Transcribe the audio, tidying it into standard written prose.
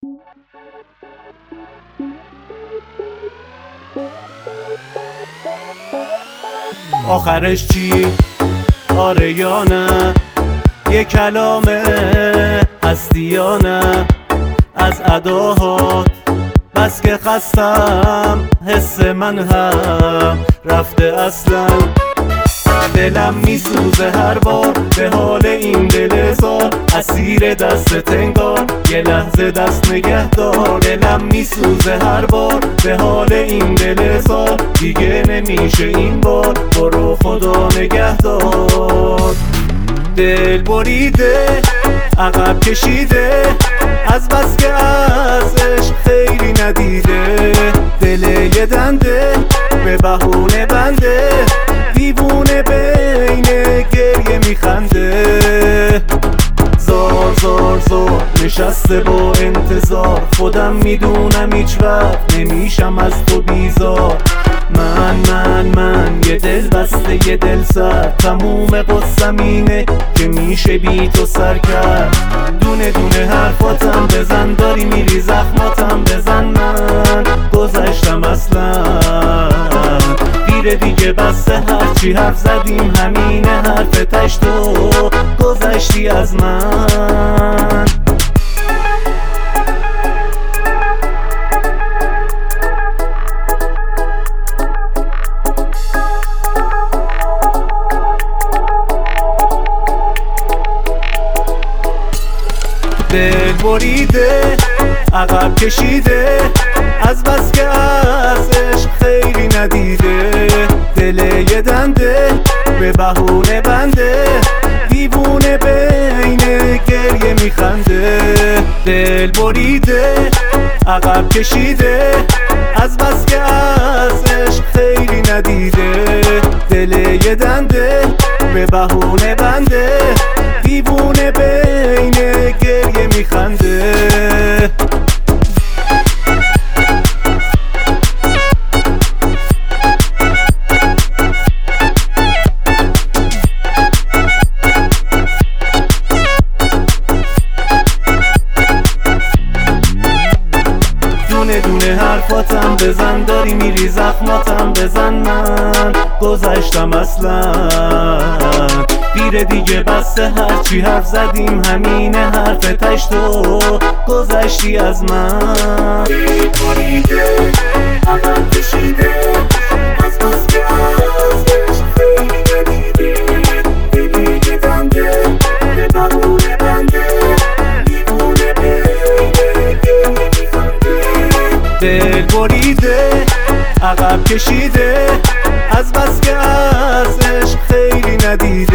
آخرش چی؟ آره یا نه؟ یه کلامه هستی یا نه؟ از اداهات بس که خستم، حس من هم رفته اصلا. دلم میسوزه هر بار به حال این دل زار، اسیر دست تنگار یه لحظه دست نگه دار. دلم میسوزه هر بار به حال این دل زار، دیگه نمیشه این بار، برو خدا نگه دار. دل بریده عقب کشیده، از بس که از عشق خیلی ندیده. دل یه دنده به بهونه بنده، دیوونه بین گریه میخنده. زار زار زار نشسته با انتظار، خودم میدونم هیچ وقت نمیشم از تو بیزار. من یه دل بسته یه دل سر، تموم قصم اینه که میشه بی تو سر کرد. دونه دونه حرفاتم بزن، داری میری زخماتم بزن. من گذشتم اصلا، دیر دیگه بسته هرچی حرف زدیم همینه حرف تش، تو گذشتی از من. دل بریده عقب کشیده، از بس که از عشق خیلی ندیده. دل یه دنده به بهونه بنده، دیوونه بین گریه میخنده. دل بریده عقب کشیده، از بس که از عشق خیلی ندیده. دل یه دنده به بهونه بنده، دیوونه بین گریه میخنده. دونه دونه حرفاتم بزن، داری میری زخماتم بزن. من گذشتم اصلا، دیر دیگه بسته هرچی حرف زدیم همینه حرف تش، تو گذشتی از من. دل بریده عقب کشیده، از بس که از عشق خیلی ندیده. دل یه دنده به بهونه بنده، دیوونه بین گریه میخنده. دل بریده عقب کشیده، از بس که از عشق خیلی ندیده.